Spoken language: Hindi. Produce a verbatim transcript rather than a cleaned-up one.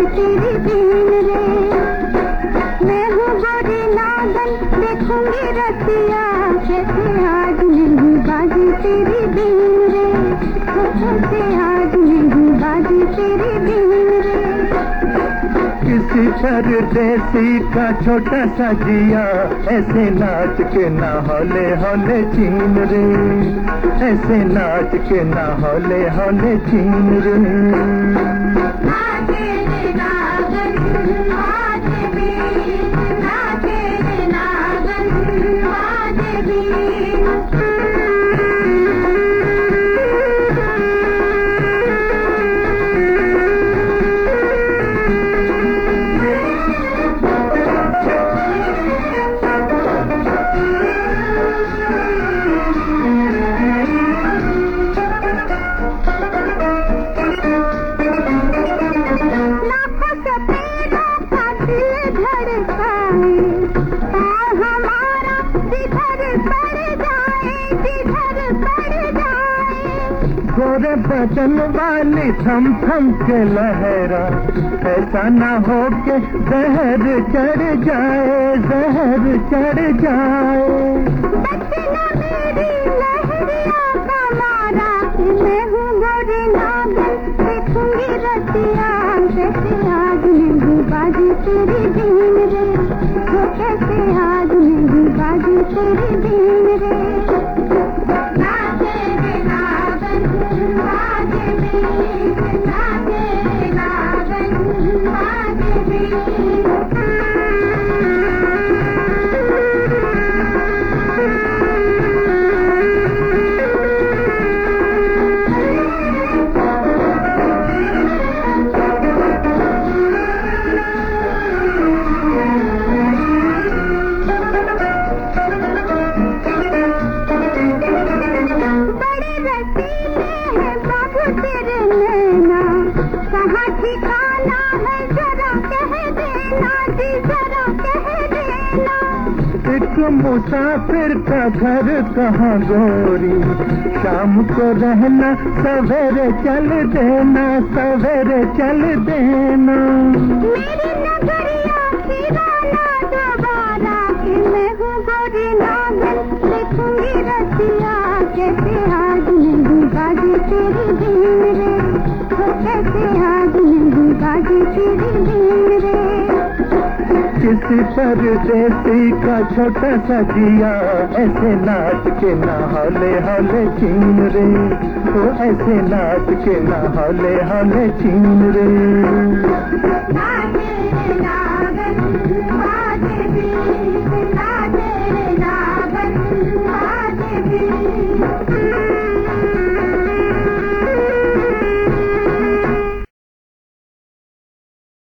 तेरी बीन रे। मैं हूँ गोरी नागन देखूंगी रसिया, कैसे आज नहीं बाजी तेरी बीन रे, कैसे आज नहीं बाजी तेरी बीन रे। किसी परदेसी का छोटा सा जिया, ऐसे नाच के ना हौले हौले चीन रे, ऐसे नाच के ना हौले हौले चीन रे। नाचे रे नागन आज भी, नाचे रे नागन आज भी। गोरे बदन वाली थम थम के लहरा, ऐसा ना हो के जहर चढ़ जाए, जहर चढ़ जाए। बचना मेरी लहरिया का मारा, मैं हूँ गोरी नागन देखूंगी रसिया, कैसे आज नहीं बाजी तेरी बीन रे, वो कैसे आज नहीं बाजी तेरी बीन रे। नाचे रे नागन आज भी, नाचे रे नागन आज भी। कहाँ ठिकाना है जरा कह देना जी, जरा कह देना। एक मुसाफिर का घर कहाँ गोरी, शाम को रहना सवेरे चल देना, सवेरे चल देना। मेरी नगरिया खिराना दोबारा, कि मैं हूँ गोरी नागन देखूंगी रसिया, कैसे आज नहीं बाजी तेरी बीन रे, कैसे आज नहीं बाजी तेरी बीन रे। किसी परदेसी का छोटा सा जिया, ऐसे नाच के ना हौले हौले चीन रे, वो ऐसे नाच के ना हौले हौले चीन रे। नाचे रे नागन आज भी, नाचे रे नागन आज भी।